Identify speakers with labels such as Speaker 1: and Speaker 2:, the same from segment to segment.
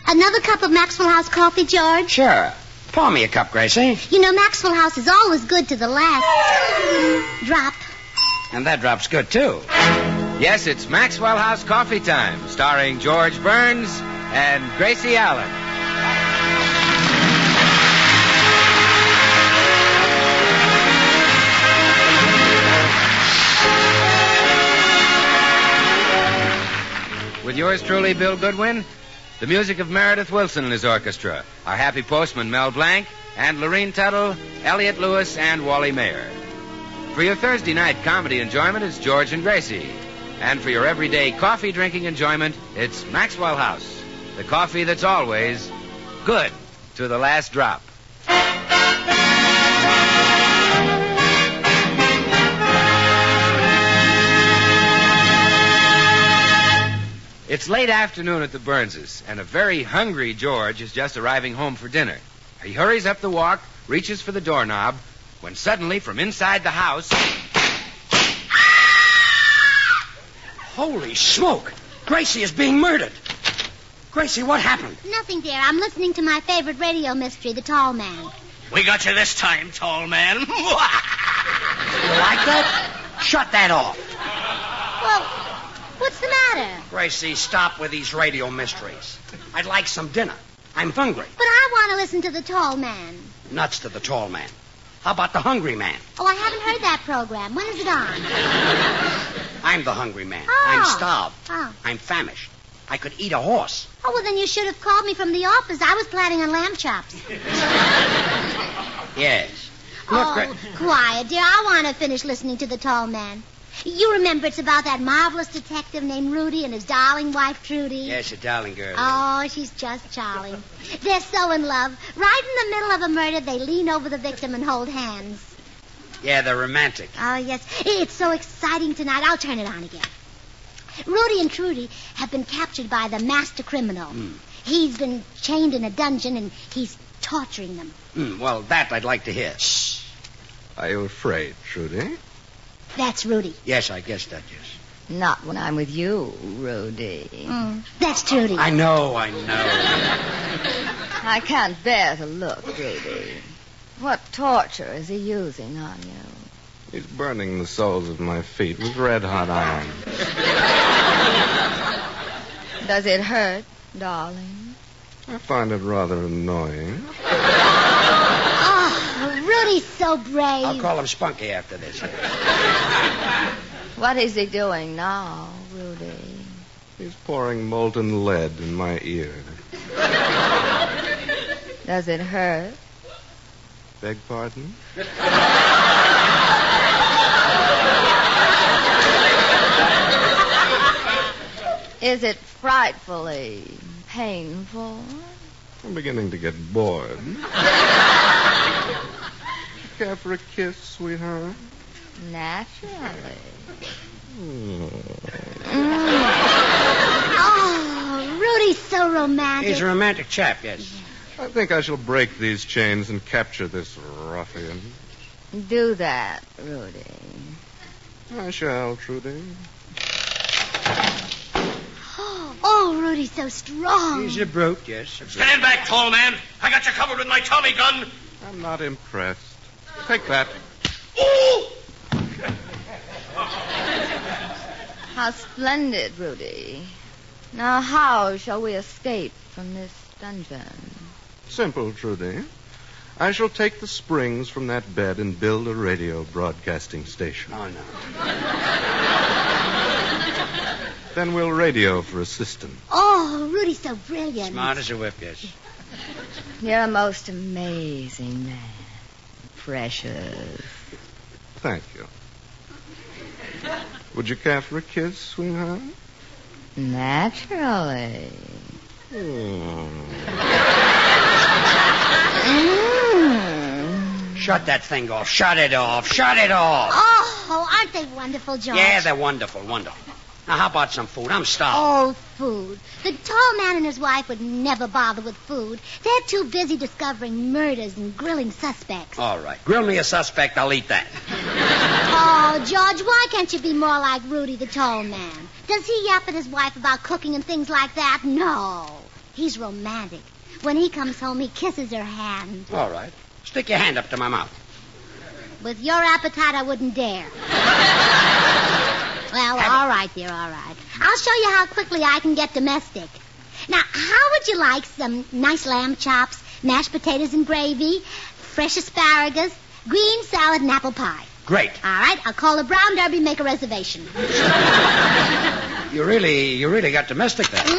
Speaker 1: Another cup of Maxwell House coffee, George?
Speaker 2: Sure. Pour me a cup, Gracie.
Speaker 1: You know, Maxwell House is always good to the last drop.
Speaker 2: And that drop's good, too.
Speaker 3: Yes, it's Maxwell House Coffee Time, starring George Burns and Gracie Allen. With yours truly, Bill Goodwin, the music of Meredith Wilson and his orchestra, our happy postman, Mel Blanc, and Lorene Tuttle, Elliot Lewis, and Wally Mayer. For your Thursday night comedy enjoyment, it's George and Gracie. And for your everyday coffee drinking enjoyment, it's Maxwell House, the coffee that's always good to the last drop. It's late afternoon at the Burnses, and a very hungry George is just arriving home for dinner. He hurries up the walk, reaches for the doorknob, when suddenly from inside the house...
Speaker 2: Holy smoke! Gracie is being murdered. Gracie, what happened?
Speaker 1: Nothing, dear. I'm listening to my favorite radio mystery, The Tall Man.
Speaker 4: We got you this time, tall man.
Speaker 2: You like that? Shut that off.
Speaker 1: Well, what's the matter?
Speaker 2: Gracie, stop with these radio mysteries. I'd like some dinner. I'm hungry.
Speaker 1: But I want to listen to The Tall Man.
Speaker 2: Nuts to the tall man. How about the hungry man?
Speaker 1: Oh, I haven't heard that program. When is it on?
Speaker 2: I'm the hungry man.
Speaker 1: Oh.
Speaker 2: I'm starved.
Speaker 1: Oh.
Speaker 2: I'm famished. I could eat a horse.
Speaker 1: Oh, well, then you should have called me from the office. I was planning on lamb chops.
Speaker 2: Yes.
Speaker 1: Oh, quiet, dear. I want to finish listening to The Tall Man. You remember it's about that marvelous detective named Rudy and his darling wife, Trudy?
Speaker 2: Yes, a darling girl.
Speaker 1: Oh, she's just charming. They're so in love. Right in the middle of a murder, they lean over the victim and hold hands.
Speaker 2: Yeah, they're romantic.
Speaker 1: Oh, yes. It's so exciting tonight. I'll turn it on again. Rudy and Trudy have been captured by the master criminal. He's been chained in a dungeon, and he's torturing them.
Speaker 2: Well, that I'd like to hear.
Speaker 1: Shh.
Speaker 5: Are you afraid, Trudy?
Speaker 1: That's Rudy.
Speaker 2: Yes, I guess that is.
Speaker 6: Not when I'm with you, Rudy.
Speaker 1: That's Trudy.
Speaker 2: I know.
Speaker 6: I can't bear to look, Rudy. What torture is he using on you?
Speaker 5: He's burning the soles of my feet with red-hot iron.
Speaker 6: Does it hurt, darling?
Speaker 5: I find it rather annoying.
Speaker 1: Oh, Rudy's so brave.
Speaker 2: I'll call him Spunky after this.
Speaker 6: What is he doing now, Rudy?
Speaker 5: He's pouring molten lead in my ear.
Speaker 6: Does it hurt?
Speaker 5: Beg pardon?
Speaker 6: Is it frightfully painful?
Speaker 5: I'm beginning to get bored. Care for a kiss, sweetheart?
Speaker 6: Naturally.
Speaker 1: Oh, Rudy's so romantic.
Speaker 2: He's a romantic chap, yes.
Speaker 5: I think I shall break these chains and capture this ruffian.
Speaker 6: Do that, Rudy.
Speaker 5: I shall, Trudy.
Speaker 1: Oh, Rudy's so strong.
Speaker 2: He's a brute, yes.
Speaker 4: Stand back, tall man. I got you covered with my Tommy gun.
Speaker 5: I'm not impressed. Take that.
Speaker 4: Ooh!
Speaker 6: How splendid, Rudy. Now, how shall we escape from this dungeon?
Speaker 5: Simple, Trudy. I shall take the springs from that bed and build a radio broadcasting station.
Speaker 2: Oh, no.
Speaker 5: Then we'll radio for assistance.
Speaker 1: Oh, Rudy's so brilliant.
Speaker 2: Smart as a whip, yes.
Speaker 6: You're a most amazing man. Precious.
Speaker 5: Thank you. Would you care for a kiss, sweetheart?
Speaker 6: Naturally.
Speaker 2: Shut that thing off. Shut it off. Shut it off.
Speaker 1: Oh, aren't they wonderful, George?
Speaker 2: Yeah, they're wonderful, wonderful. Now, how about some food? I'm starved.
Speaker 1: Oh, food. The tall man and his wife would never bother with food. They're too busy discovering murders and grilling suspects.
Speaker 2: All right. Grill me a suspect. I'll eat that.
Speaker 1: Oh, George, why can't you be more like Rudy the tall man? Does he yap at his wife about cooking and things like that? No. He's romantic. When he comes home, he kisses her hand.
Speaker 2: All right. Stick your hand up to my mouth.
Speaker 1: With your appetite, I wouldn't dare. Well, all right, dear, all right. I'll show you how quickly I can get domestic. Now, how would you like some nice lamb chops, mashed potatoes and gravy, fresh asparagus, green salad, and apple pie?
Speaker 2: Great.
Speaker 1: All right, I'll call the Brown Derby, make a reservation.
Speaker 2: You really got domestic there.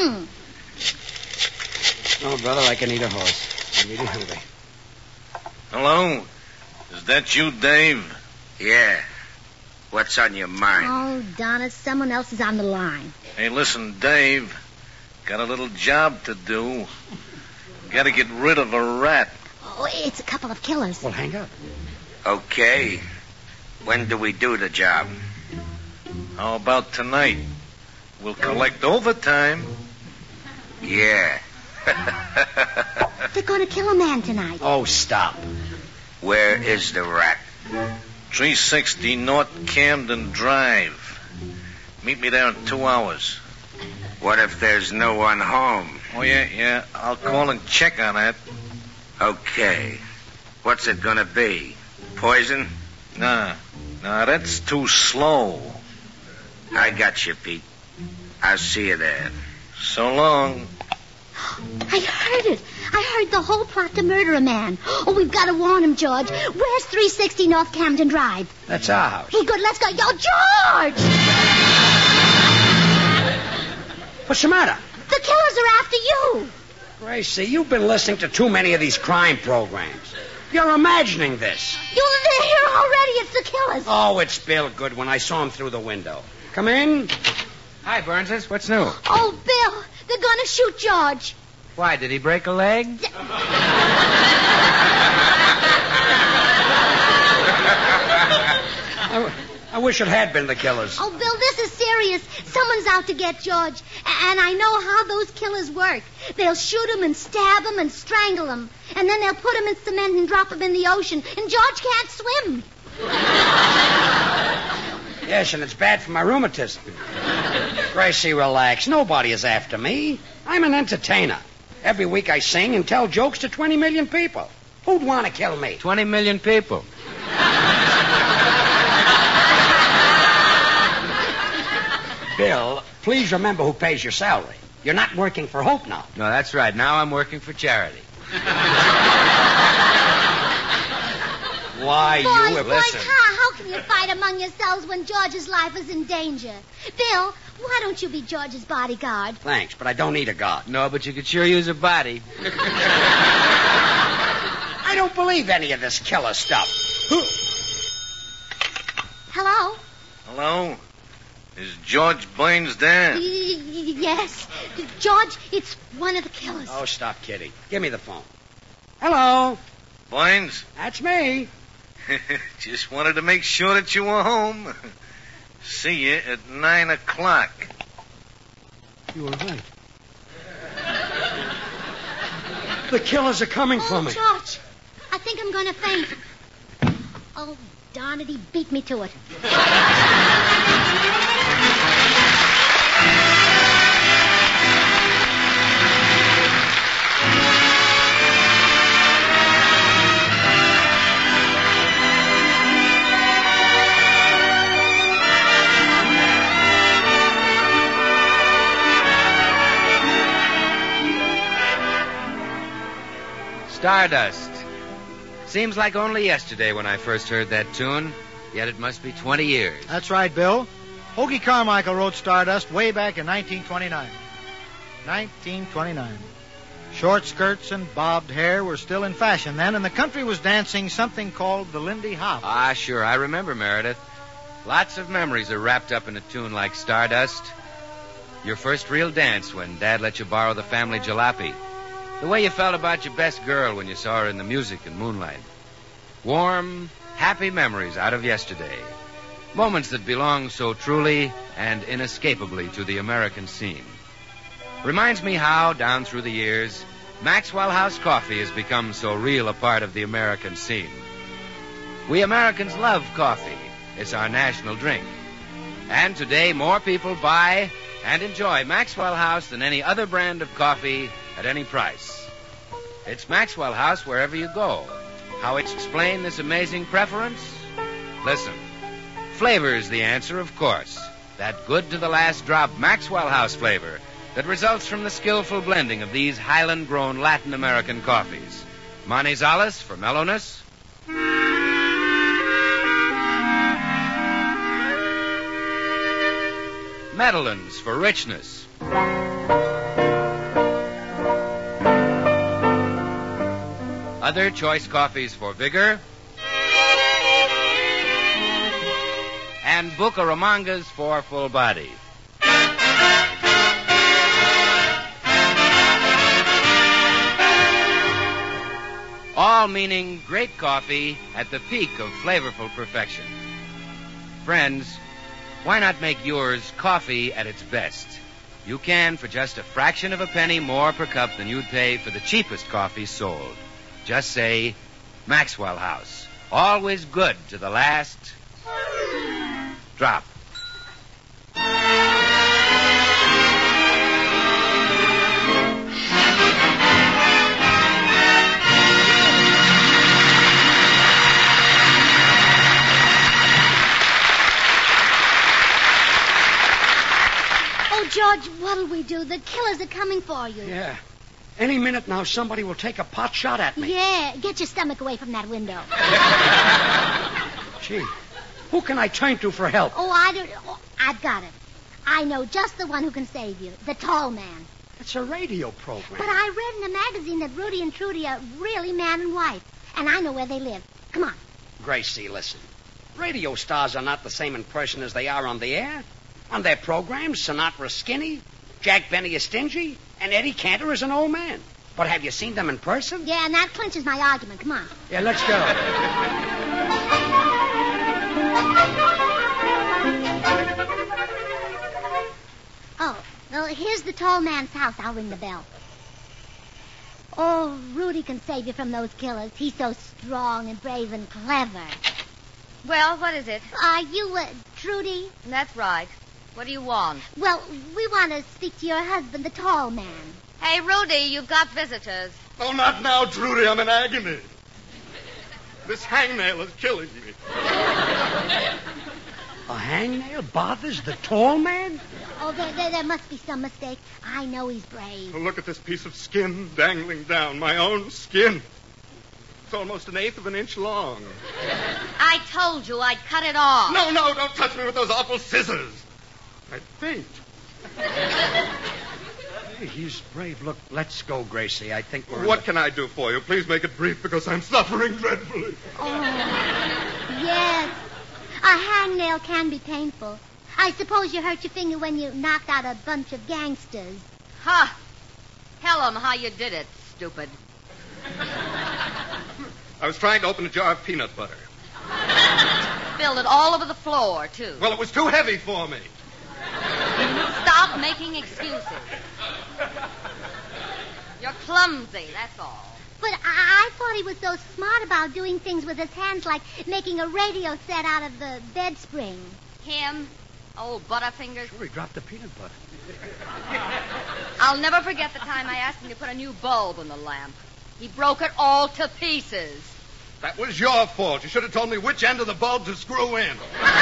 Speaker 2: Oh, brother, I can eat a horse. I'm really hungry.
Speaker 7: Hello? Is that you, Dave?
Speaker 3: Yeah. What's on your mind?
Speaker 1: Oh, Donna, someone else is on the line.
Speaker 7: Hey, listen, Dave. Got a little job to do. Got to get rid of a rat.
Speaker 1: Oh, it's a couple of killers.
Speaker 2: Well, hang up.
Speaker 3: Okay. When do we do the job?
Speaker 7: How about tonight? We'll collect overtime.
Speaker 3: Yeah.
Speaker 1: They're going to kill a man tonight.
Speaker 2: Oh, stop.
Speaker 3: Where is the rat?
Speaker 7: 360 North Camden Drive. Meet me there in 2 hours.
Speaker 3: What if there's no one home?
Speaker 7: Oh, yeah. I'll call and check on that.
Speaker 3: Okay. What's it gonna be? Poison?
Speaker 7: Nah, that's too slow.
Speaker 3: I got you, Pete. I'll see you there.
Speaker 7: So long.
Speaker 1: I heard it. I heard the whole plot to murder a man. Oh, we've got to warn him, George. Where's 360 North Camden Drive?
Speaker 2: That's our house.
Speaker 1: Well, good. Let's go. Yo, George!
Speaker 2: What's the matter?
Speaker 1: The killers are after you.
Speaker 2: Gracie, you've been listening to too many of these crime programs. You're imagining this.
Speaker 1: They're here already. It's the killers.
Speaker 2: Oh, it's Bill Goodwin. I saw him through the window. Come in.
Speaker 3: Hi, Burnses. What's new?
Speaker 1: Oh, Bill, they're going to shoot George.
Speaker 3: Why, did he break a leg?
Speaker 2: I wish it had been the killers.
Speaker 1: Oh, Bill, this is serious. Someone's out to get George. And I know how those killers work. They'll shoot him and stab him and strangle him. And then they'll put him in cement and drop him in the ocean. And George can't swim.
Speaker 2: Yes, and it's bad for my rheumatism. Gracie, relax. Nobody is after me. I'm an entertainer. Every week I sing and tell jokes to 20 million people. Who'd want to kill me?
Speaker 3: 20 million people.
Speaker 2: Bill, please remember who pays your salary. You're not working for Hope now.
Speaker 3: No, that's right. Now I'm working for charity.
Speaker 2: Why,
Speaker 1: Boys,
Speaker 2: you... Listen.
Speaker 1: how can you fight among yourselves when George's life is in danger? Bill, why don't you be George's bodyguard?
Speaker 2: Thanks, but I don't need a guard.
Speaker 3: No, but you could sure use a body.
Speaker 2: I don't believe any of this killer stuff.
Speaker 1: Hello?
Speaker 7: Hello? Is George Blaines there?
Speaker 1: Yes. George, it's one of the killers.
Speaker 2: Oh, stop kidding. Give me the phone. Hello?
Speaker 7: Blaines?
Speaker 2: That's me.
Speaker 7: Just wanted to make sure that you were home. See you at 9 o'clock.
Speaker 2: You were right. The killers are coming for me.
Speaker 1: George, I think I'm going to faint. Oh, darn it, he beat me to it.
Speaker 3: Stardust. Seems like only yesterday when I first heard that tune, yet it must be 20 years.
Speaker 8: That's right, Bill. Hoagie Carmichael wrote Stardust way back in 1929. 1929. Short skirts and bobbed hair were still in fashion then, and the country was dancing something called the Lindy Hop.
Speaker 3: Ah, sure, I remember, Meredith. Lots of memories are wrapped up in a tune like Stardust. Your first real dance when Dad let you borrow the family jalopy. The way you felt about your best girl when you saw her in the music and moonlight. Warm, happy memories out of yesterday. Moments that belong so truly and inescapably to the American scene. Reminds me how, down through the years, Maxwell House coffee has become so real a part of the American scene. We Americans love coffee. It's our national drink. And today, more people buy and enjoy Maxwell House than any other brand of coffee at any price. It's Maxwell House wherever you go. How explain this amazing preference? Listen. Flavor's the answer, of course. That good to the last drop Maxwell House flavor that results from the skillful blending of these Highland-grown Latin American coffees. Manizales for mellowness. Medellins for richness. Other choice coffees for vigor. And Bucaramangas for full body. All meaning great coffee at the peak of flavorful perfection. Friends, why not make yours coffee at its best? You can for just a fraction of a penny more per cup than you'd pay for the cheapest coffee sold. Just say, Maxwell House. Always good to the last drop.
Speaker 1: George, what'll we do? The killers are coming for you.
Speaker 2: Yeah. Any minute now, somebody will take a pot shot at me.
Speaker 1: Yeah, get your stomach away from that window.
Speaker 2: Gee, who can I turn to for help?
Speaker 1: Oh, I've got it. I know just the one who can save you, the tall man.
Speaker 2: It's a radio program.
Speaker 1: But I read in a magazine that Rudy and Trudy are really man and wife, and I know where they live. Come on.
Speaker 2: Gracie, listen. Radio stars are not the same in person as they are on the air. On their programs, Sinatra's skinny, Jack Benny is stingy, and Eddie Cantor is an old man. But have you seen them in person?
Speaker 1: Yeah, and that clinches my argument. Come on.
Speaker 2: Yeah, let's go.
Speaker 1: Oh, well, here's the tall man's house. I'll ring the bell. Oh, Rudy can save you from those killers. He's so strong and brave and clever.
Speaker 6: Well, what is it?
Speaker 1: Are you, Trudy?
Speaker 6: That's right. What do you want?
Speaker 1: Well, we want to speak to your husband, the tall man.
Speaker 6: Hey, Rudy, you've got visitors.
Speaker 5: Oh, not now, Trudy. I'm in agony. This hangnail is killing me.
Speaker 2: A hangnail bothers the tall man?
Speaker 1: Oh, there must be some mistake. I know he's brave.
Speaker 5: Oh, look at this piece of skin dangling down. My own skin. It's almost an eighth of an inch long.
Speaker 6: I told you I'd cut it off.
Speaker 5: No, don't touch me with those awful scissors. I'd faint.
Speaker 2: Hey, he's brave. Look, let's go, Gracie. I think we're...
Speaker 5: What can I do for you? Please make it brief because I'm suffering dreadfully.
Speaker 1: Oh, yes. A hangnail can be painful. I suppose you hurt your finger when you knocked out a bunch of gangsters.
Speaker 6: Huh. Tell them how you did it, stupid.
Speaker 5: I was trying to open a jar of peanut butter.
Speaker 6: Spilled it all over the floor, too.
Speaker 5: Well, it was too heavy for me.
Speaker 6: Stop making excuses. You're clumsy, that's all.
Speaker 1: But I thought he was so smart about doing things with his hands, like making a radio set out of the bed spring.
Speaker 6: Him? Old Butterfingers?
Speaker 2: Sure, he dropped the peanut butter.
Speaker 6: I'll never forget the time I asked him to put a new bulb in the lamp. He broke it all to pieces.
Speaker 5: That was your fault. You should have told me which end of the bulb to screw in.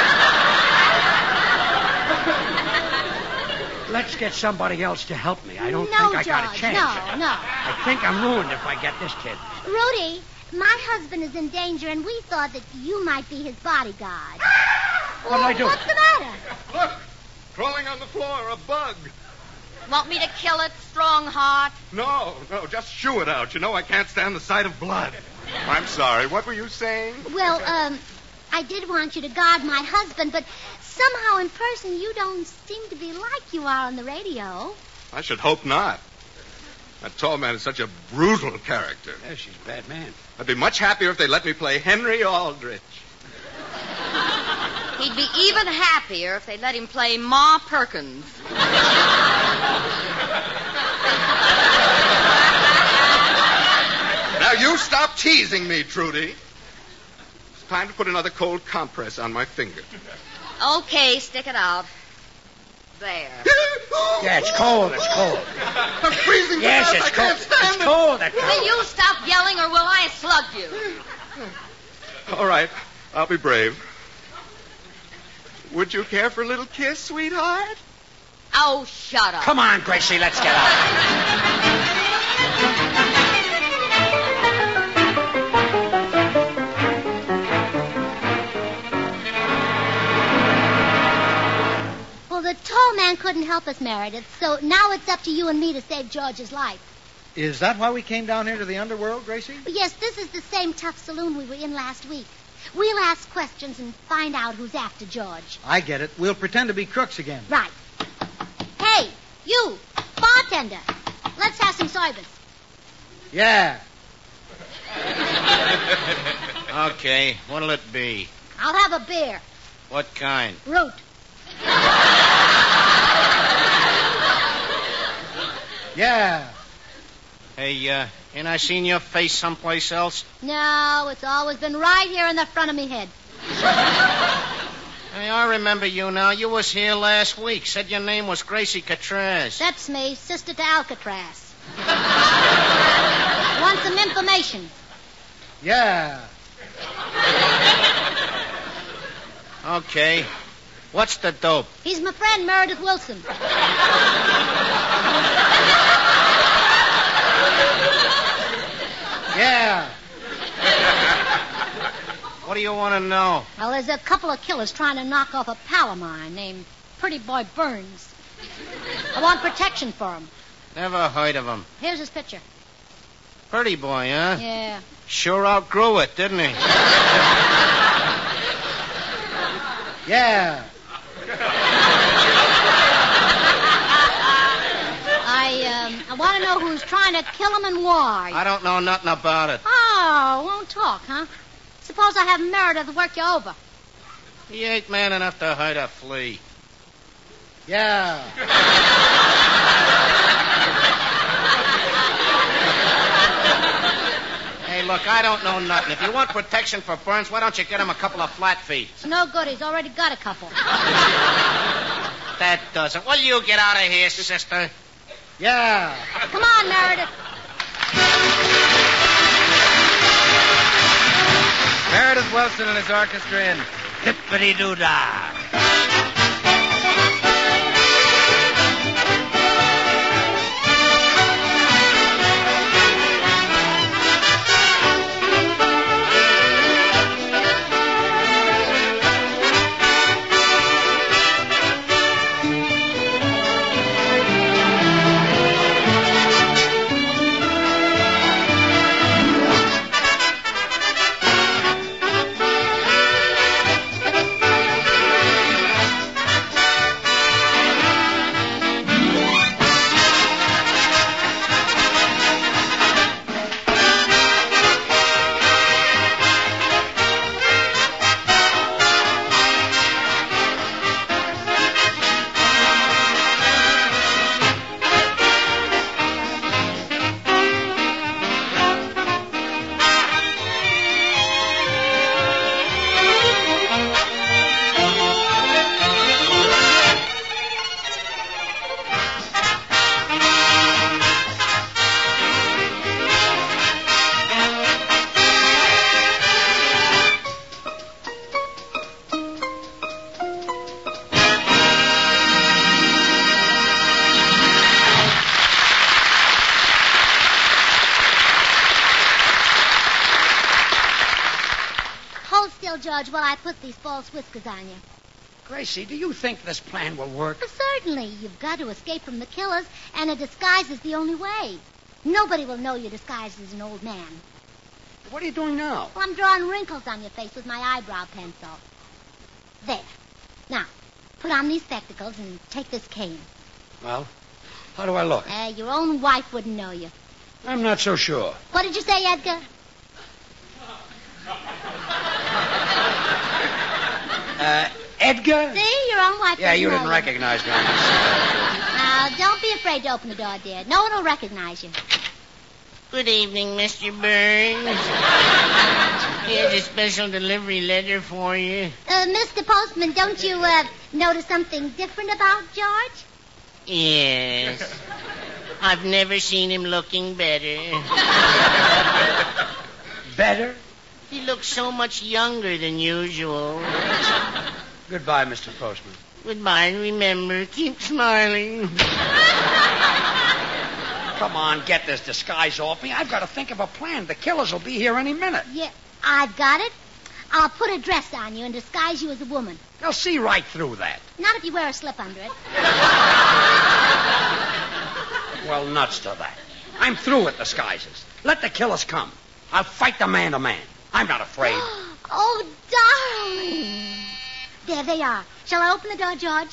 Speaker 2: Let's get somebody else to help me. I don't think I got a chance.
Speaker 1: No.
Speaker 2: I think I'm ruined if I get this kid.
Speaker 1: Rudy, my husband is in danger, and we thought that you might be his bodyguard.
Speaker 2: What'd I do?
Speaker 1: What's the matter?
Speaker 5: Look, crawling on the floor, a bug.
Speaker 6: Want me to kill it, strong heart?
Speaker 5: No, just shoo it out. You know I can't stand the sight of blood. I'm sorry. What were you saying?
Speaker 1: Well, I did want you to guard my husband, but somehow in person you don't seem to be like you are on the radio.
Speaker 5: I should hope not. That tall man is such a brutal character.
Speaker 2: Yeah, she's a bad man.
Speaker 5: I'd be much happier if they let me play Henry Aldrich.
Speaker 6: He'd be even happier if they let him play Ma Perkins.
Speaker 5: Now, you stop teasing me, Trudy. It's time to put another cold compress on my finger.
Speaker 6: Okay, stick it out. there.
Speaker 2: Yeah, it's cold. It's cold.
Speaker 5: I'm freezing.
Speaker 2: Yes, it's cold. It's cold.
Speaker 6: Will you stop yelling or will I slug you?
Speaker 5: All right, I'll be brave. Would you care for a little kiss, sweetheart?
Speaker 6: Oh, shut up.
Speaker 2: Come on, Gracie, let's get out.
Speaker 1: Well, the tall man couldn't help us, Meredith, so now it's up to you and me to save George's life.
Speaker 8: Is that why we came down here to the underworld, Gracie?
Speaker 1: Yes, this is the same tough saloon we were in last week. We'll ask questions and find out who's after George.
Speaker 8: I get it. We'll pretend to be crooks again.
Speaker 1: Right. Hey, you, bartender, let's have some sorbets.
Speaker 8: Yeah.
Speaker 9: Okay, what'll it be?
Speaker 1: I'll have a beer.
Speaker 9: What kind?
Speaker 1: Root.
Speaker 8: Yeah.
Speaker 9: Hey, ain't I seen your face someplace else?
Speaker 1: No, it's always been right here in the front of me head.
Speaker 9: Hey, I remember you now. You was here last week. Said your name was Gracie Catraz.
Speaker 1: That's me, sister to Alcatraz. Want some information?
Speaker 8: Yeah.
Speaker 9: Okay. What's the dope?
Speaker 1: He's my friend, Meredith Wilson.
Speaker 8: Yeah.
Speaker 9: What do you want to know?
Speaker 1: Well, there's a couple of killers trying to knock off a pal of mine named Pretty Boy Burns. I want protection for him.
Speaker 9: Never heard of him.
Speaker 1: Here's his picture.
Speaker 9: Pretty boy, huh?
Speaker 1: Yeah.
Speaker 9: Sure outgrew it, didn't he?
Speaker 8: Yeah.
Speaker 1: I want to know who's trying to kill him and why.
Speaker 9: I don't know nothing about it.
Speaker 1: Oh, won't talk, huh? Suppose I have Meredith work you over.
Speaker 9: He ain't man enough to hurt a flea.
Speaker 8: Yeah.
Speaker 9: Hey, look, I don't know nothing. If you want protection for Burns, why don't you get him a couple of flat feet?
Speaker 1: It's no good. He's already got a couple.
Speaker 9: That doesn't. Will you get out of here, sister?
Speaker 8: Yeah.
Speaker 1: Come on, Meredith.
Speaker 3: Meredith Wilson and his orchestra in
Speaker 2: Hippity-doo-dah.
Speaker 1: Hold still, George, while I put these false whiskers on you.
Speaker 2: Gracie, do you think this plan will work?
Speaker 1: Well, certainly. You've got to escape from the killers, and a disguise is the only way. Nobody will know you're disguised as an old man.
Speaker 2: What are you doing now?
Speaker 1: Well, I'm drawing wrinkles on your face with my eyebrow pencil. There. Now, put on these spectacles and take this cane.
Speaker 2: Well, how do I look?
Speaker 1: Your own wife wouldn't know you.
Speaker 2: I'm not so sure.
Speaker 1: What did you say, Edgar?
Speaker 2: Edgar?
Speaker 1: See, your own wife
Speaker 2: Yeah,
Speaker 1: wouldn't
Speaker 2: you
Speaker 1: know
Speaker 2: didn't recognize me.
Speaker 1: Now, don't be afraid to open the door, dear. No one will recognize you.
Speaker 10: Good evening, Mr. Burns. Here's a special delivery letter for you.
Speaker 1: Mr. Postman, don't you notice something different about George?
Speaker 10: Yes. I've never seen him looking better.
Speaker 2: Better?
Speaker 10: He looks so much younger than usual.
Speaker 2: Goodbye, Mr. Postman.
Speaker 10: Goodbye, remember, keep smiling.
Speaker 2: Come on, get this disguise off me. I've got to think of a plan. The killers will be here any minute.
Speaker 1: Yeah, I've got it. I'll put a dress on you and disguise you as a woman.
Speaker 2: They'll see right through that.
Speaker 1: Not if you wear a slip under it.
Speaker 2: Well, nuts to that. I'm through with disguises. Let the killers come. I'll fight them man to man. I'm not afraid.
Speaker 1: Oh, darling. There they are. Shall I open the door, George?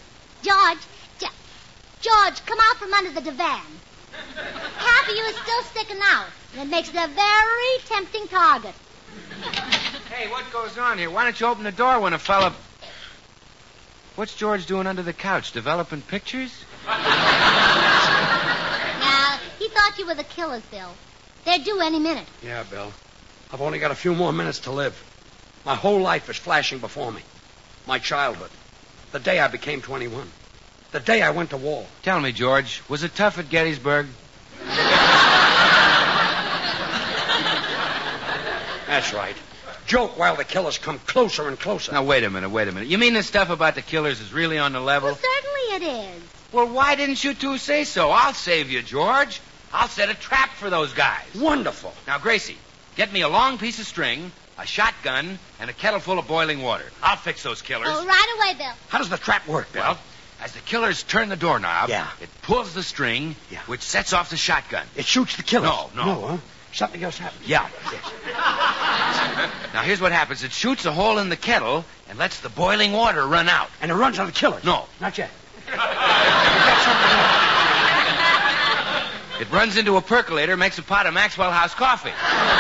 Speaker 1: George, come out from under the divan. Half of you is still sticking out, and it makes it a very tempting target.
Speaker 3: Hey, what goes on here? Why don't you open the door when a fella... What's George doing under the couch? Developing pictures?
Speaker 1: Now, he thought you were the killers, Bill. They're due any minute.
Speaker 2: Yeah, Bill. I've only got a few more minutes to live. My whole life is flashing before me. My childhood. The day I became 21. The day I went to war.
Speaker 3: Tell me, George, was it tough at Gettysburg?
Speaker 2: That's right. Joke while the killers come closer and closer.
Speaker 3: Now, wait a minute. You mean this stuff about the killers is really on the level?
Speaker 1: Well, certainly it is.
Speaker 3: Well, why didn't you two say so? I'll save you, George. I'll set a trap for those guys.
Speaker 2: Wonderful.
Speaker 3: Now, Gracie, get me a long piece of string, a shotgun, and a kettle full of boiling water. I'll fix those killers.
Speaker 1: Oh, right away, Bill.
Speaker 2: How does the trap work, Bill?
Speaker 3: Well, as the killers turn the doorknob,
Speaker 2: Yeah.
Speaker 3: it pulls the string, which sets off the shotgun.
Speaker 2: It shoots the killers.
Speaker 3: No.
Speaker 2: Huh? Something else happens.
Speaker 3: Yeah. Yes. Now, here's what happens. It shoots a hole in the kettle and lets the boiling water run out.
Speaker 2: And it runs on the killers?
Speaker 3: No.
Speaker 2: Not yet.
Speaker 3: It runs into a percolator, makes a pot of Maxwell House coffee.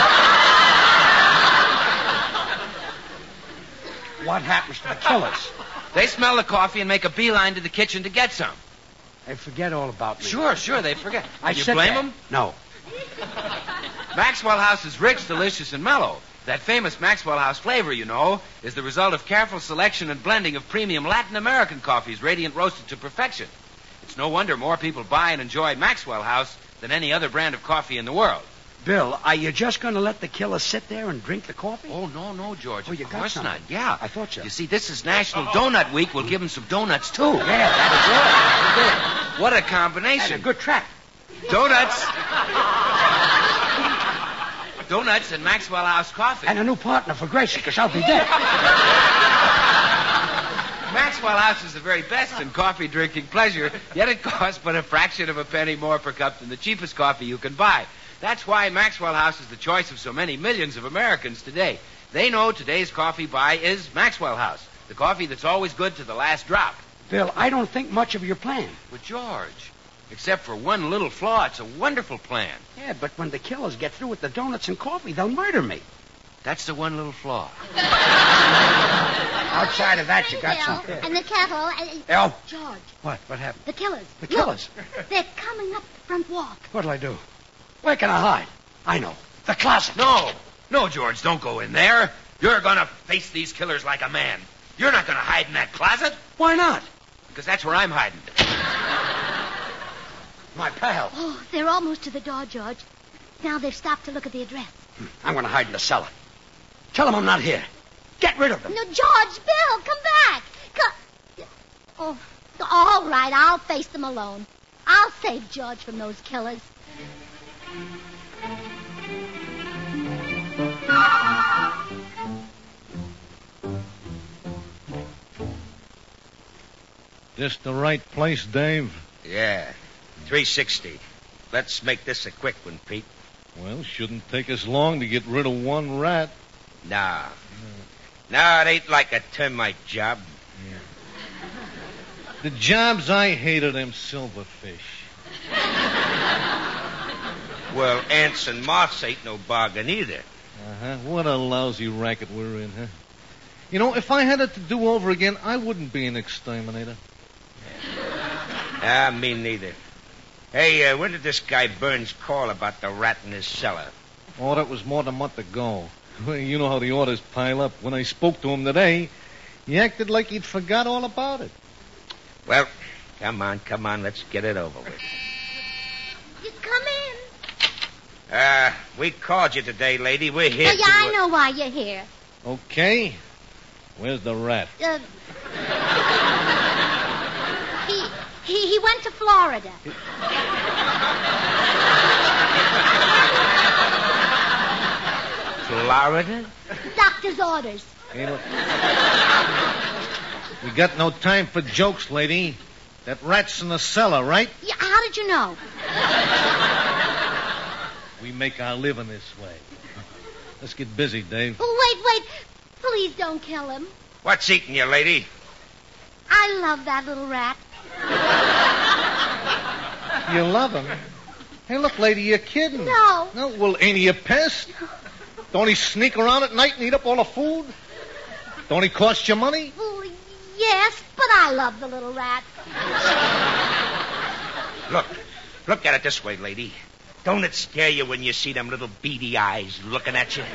Speaker 2: What happens to the killers?
Speaker 3: They smell the coffee and make a beeline to the kitchen to get some.
Speaker 2: They forget all about me.
Speaker 3: Sure, they forget.
Speaker 2: I
Speaker 3: You
Speaker 2: sit
Speaker 3: blame
Speaker 2: there.
Speaker 3: them?
Speaker 2: No.
Speaker 3: Maxwell House is rich, delicious, and mellow. That famous Maxwell House flavor, you know, is the result of careful selection and blending of premium Latin American coffees, radiant roasted to perfection. It's no wonder more people buy and enjoy Maxwell House than any other brand of coffee in the world.
Speaker 2: Bill, are you just going to let the killers sit there and drink the coffee?
Speaker 3: Oh, no, George.
Speaker 2: Oh, you
Speaker 3: of
Speaker 2: got
Speaker 3: course
Speaker 2: something.
Speaker 3: not. Yeah.
Speaker 2: I thought so.
Speaker 3: You see, this is National Donut Week. We'll give them some donuts, too.
Speaker 2: Yeah, that'd
Speaker 3: What a
Speaker 2: be good.
Speaker 3: combination.
Speaker 2: And a good trap.
Speaker 3: Donuts. Donuts and Maxwell House coffee.
Speaker 2: And a new partner for Gracie, because I'll be dead.
Speaker 3: Maxwell House is the very best in coffee drinking pleasure, yet it costs but a fraction of a penny more per cup than the cheapest coffee you can buy. That's why Maxwell House is the choice of so many millions of Americans today. They know today's coffee buy is Maxwell House, the coffee that's always good to the last drop.
Speaker 2: Bill, I don't think much of your plan.
Speaker 3: But George, except for one little flaw, it's a wonderful plan.
Speaker 2: Yeah, but when the killers get through with the donuts and coffee, they'll murder me.
Speaker 3: That's the one little flaw.
Speaker 2: Outside of that, you got
Speaker 1: Bill,
Speaker 2: something.
Speaker 1: and the kettle.
Speaker 2: Oh.
Speaker 1: George,
Speaker 2: What happened?
Speaker 1: the killers.
Speaker 2: The killers?
Speaker 1: Look, they're coming up the front walk.
Speaker 2: What'll I do? Where can I hide? I know. The closet.
Speaker 3: No, George, don't go in there. You're going to face these killers like a man. You're not going to hide in that closet.
Speaker 2: Why not?
Speaker 3: Because that's where I'm hiding.
Speaker 2: My pal.
Speaker 1: Oh, they're almost to the door, George. Now they've stopped to look at the address.
Speaker 2: I'm going to hide in the cellar. Tell them I'm not here. Get rid of them.
Speaker 1: No, George, Bill, come back. Oh, all right, I'll face them alone. I'll save George from those killers.
Speaker 11: This the right place, Dave?
Speaker 9: Yeah, 360. Let's make this a quick one, Pete.
Speaker 11: Well, shouldn't take us long to get rid of one rat.
Speaker 9: Nah. Nah, it ain't like a termite job.
Speaker 11: The jobs I hate are them silverfish.
Speaker 9: Well, ants and moths ain't no bargain either.
Speaker 11: Uh-huh. What a lousy racket we're in, huh? You know, if I had it to do over again, I wouldn't be an exterminator.
Speaker 9: Ah, me neither. Hey, when did this guy Burns call about the rat in his cellar?
Speaker 11: Oh, that was more than a month ago. You know how the orders pile up. When I spoke to him today, He acted like he'd forgot all about it.
Speaker 9: Well, come on. Let's get it over with.
Speaker 1: Just come in.
Speaker 9: We called you today, lady. We're here
Speaker 1: Oh, yeah, I know why you're here.
Speaker 11: Okay. Where's the rat?
Speaker 1: He went to Florida.
Speaker 9: Florida?
Speaker 1: Doctor's orders.
Speaker 11: Hey, look. We got no time for jokes, lady. That rat's in the cellar, right?
Speaker 1: Yeah, how did you know?
Speaker 11: We make our living this way. Let's get busy, Dave.
Speaker 1: Oh, wait. Please don't kill him.
Speaker 9: What's eating you, lady?
Speaker 1: I love that little rat.
Speaker 11: You love him? Hey, look, lady, you're kidding.
Speaker 1: No.
Speaker 11: No, well, ain't he a pest? Don't he sneak around at night and eat up all the food? Don't he cost you money?
Speaker 1: Well, yes, but I love the little rat.
Speaker 9: Look at it this way, lady. Don't it scare you when you see them little beady eyes looking at you?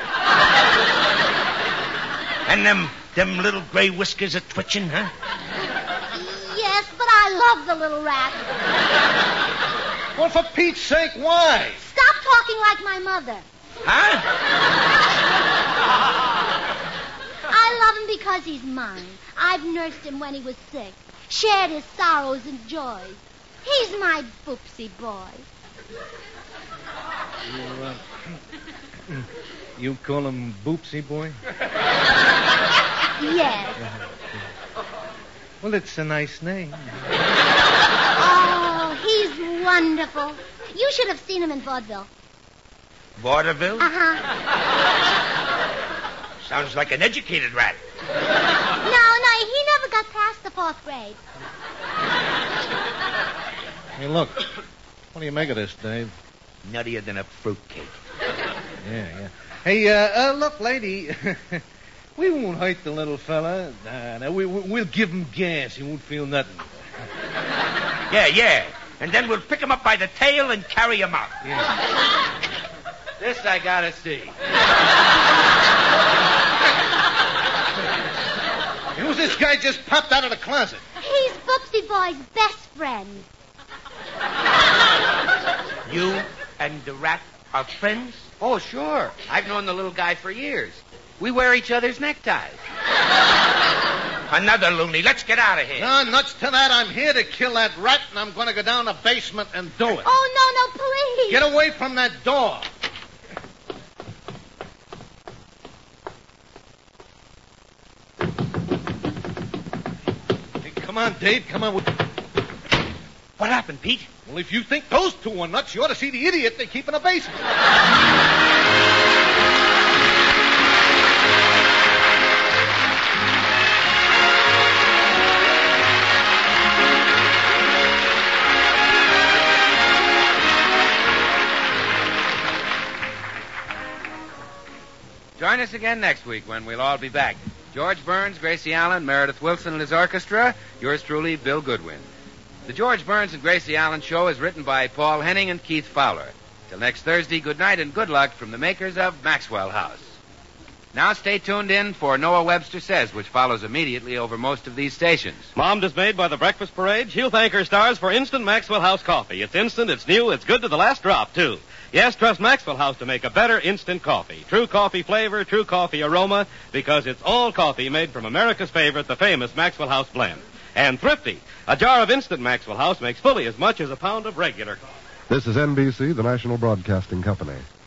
Speaker 9: And them little gray whiskers are twitching, huh?
Speaker 1: Yes, but I love the little rat.
Speaker 11: Well, for Pete's sake, why?
Speaker 1: Stop talking like my mother.
Speaker 9: Huh?
Speaker 1: I love him because he's mine. I've nursed him when he was sick, shared his sorrows and joys. He's my boopsy boy.
Speaker 11: You call him Boopsy Boy?
Speaker 1: Yes.
Speaker 11: Well, it's a nice name.
Speaker 1: Oh, he's wonderful. You should have seen him in vaudeville.
Speaker 9: Vaudeville?
Speaker 1: Uh-huh.
Speaker 9: Sounds like an educated rat.
Speaker 1: No, he never got past the 4th grade.
Speaker 11: Hey, look. What do you make of this, Dave?
Speaker 9: Nuttier than a fruitcake.
Speaker 11: Yeah. Hey, look, lady. We won't hurt the little fella. Nah, we'll give him gas. He won't feel nothing.
Speaker 9: Yeah. And then we'll pick him up by the tail and carry him out.
Speaker 11: Yeah.
Speaker 3: This I gotta see.
Speaker 11: Who's this guy just popped out of the closet?
Speaker 1: He's Boopsy Boy's best friend.
Speaker 9: You and the rat are friends?
Speaker 3: Oh, sure. I've known the little guy for years. We wear each other's neckties.
Speaker 9: Another loony. Let's get out of here.
Speaker 11: No, nuts to that. I'm here to kill that rat, and I'm going to go down the basement and do it.
Speaker 1: Oh, no, please.
Speaker 11: Get away from that door. Hey, come on, Dave. Come on.
Speaker 9: What happened, Pete?
Speaker 11: Well, if you think those two are nuts, you ought to see the idiot they keep in the basement.
Speaker 3: Join us again next week when we'll all be back. George Burns, Gracie Allen, Meredith Wilson and his orchestra. Yours truly, Bill Goodwin. The George Burns and Gracie Allen Show is written by Paul Henning and Keith Fowler. Till next Thursday, good night and good luck from the makers of Maxwell House. Now stay tuned in for Noah Webster Says, which follows immediately over most of these stations.
Speaker 12: Mom is made by the Breakfast Parade. She'll thank her stars for instant Maxwell House coffee. It's instant, it's new, it's good to the last drop, too. Yes, trust Maxwell House to make a better instant coffee. True coffee flavor, true coffee aroma, because it's all coffee made from America's favorite, the famous Maxwell House blend. And thrifty. A jar of instant Maxwell House makes fully as much as a pound of regular coffee.
Speaker 13: This is NBC, the National Broadcasting Company.